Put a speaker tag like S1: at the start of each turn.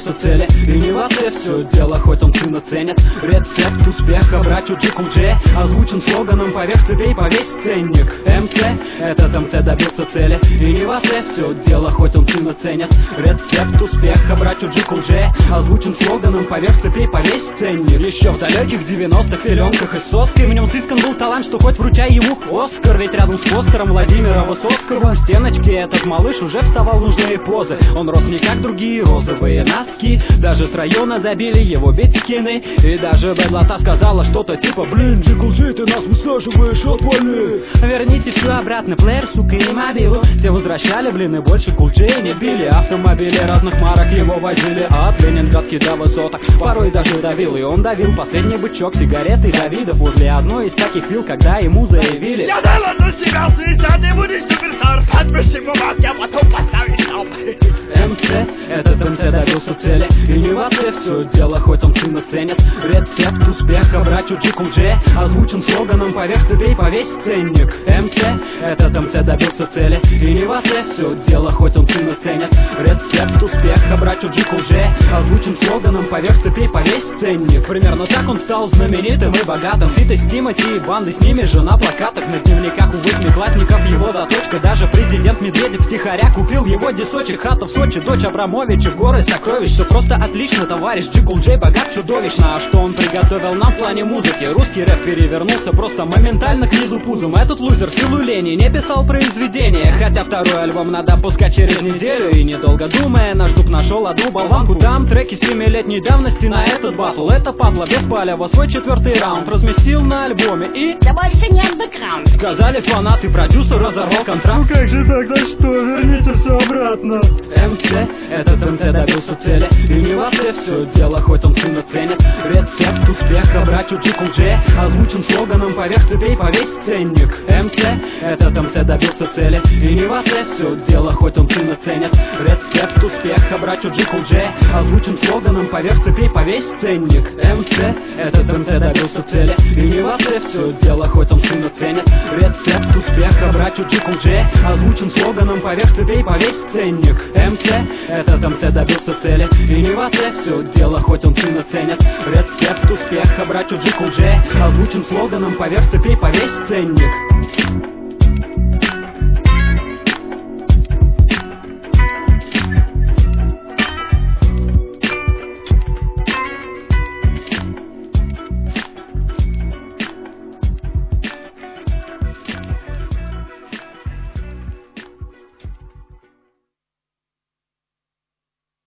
S1: добился цели. И не в ответ все дело, хоть он сына ценит. Рецепт успеха братью Джикл Джей озвучен слоганом поверх цепей повесь ценник. МЦ, этот МЦ добился цели. И не в ответ все дело, хоть он сына ценит. Рецепт успеха братью Джикл Джей озвучен слоганом поверх цепей повесь ценник. Еще в далеких 90-х пеленках и соской в нем сыскан был талант, что хоть вручай ему Оскар. Ведь рядом с Фостером Владимира Высоцкого у стеночки этот малыш уже вставал в нужные позы. Он рос не как другие розовые носки. Даже с района забили его битскины. И даже Бэдлота сказала что-то типа: блин, Джикл Джей, ты нас высаживаешь, отвали. Верните все обратно, плеер, сука, и мобилу. Все возвращали, блин, и больше Кул Джей не били. Автомобили разных марок его возили от Ленинградки до высоток, порой даже давил. И он давил последний бычок сигареты Давидов возле одной из таких пил, когда ему заявили:
S2: я дала на себя связать, ты будешь суперстар. Подпиши бумаг, я потом поставлю стоп.
S1: МЦ, этот МЦ добился цели. И не в ответ все дело, хоть он сына ценит. Рецепт успеха братью Джикл Джей озвучен слоганом поверх цепей повесь ценник. МЦ, этот МЦ добился цели. И не в ответ все дело, хоть он сына ценит. Рецепт успеха братью Джикл Джей озвучен слоганом поверх цепей повесь ценник. Примерно так он стал знаменитым и богатым. Фиты с Тимати и банды с ними же на плакатах. На дневниках у восьмиклассников его доточка. Даже президент Медведев втихаря купил его десочек. Хата в Сочи, дочь Абрамовича, горы сокровищ. Все просто отлично, товарищ Джикл Джей богат чудовищно. А что он приготовил нам в плане музыки? Русский рэп перевернулся просто моментально к низу пузом. Этот лузер в силу лени не писал произведения, хотя второй альбом надо пускать через неделю. И недолго думая, наш зуб нашел одну болванку. Там треки 7-летней давности на этот батл. Это падла без палева свой 4-й раунд разместил на альбоме и...
S3: да больше не андеграунд.
S1: Сказали фанаты, продюсер разорвал контракт.
S2: Ну как же так, за что? Верните все обратно.
S1: МЦ, этот МЦ добился цели. И не в ответ все дело, хоть он сына ценит. Рецепт успеха братью Джикл Джей озвучен слоганом поверх цепей повесь ценник. МЦ, этот МЦ добился цели. И не в ответ все дело, хоть он сына ценит. Рецепт успеха братью Джикл Джей озвучен слоганом поверх цепей повесь ценник. МЦ, этот МЦ добился цели. И не в ответ все дело, хоть он сына ценит. Рецепт успеха братью Джикл Джей озвучен слоганом поверх цепей повесь ценник. МЦ, этот МЦ добился цели. И не в ответ все дело, хоть он сына ценит. Рецепт успеха братью Джикл Джей озвучен слоганом поверх цепей повесь ценник.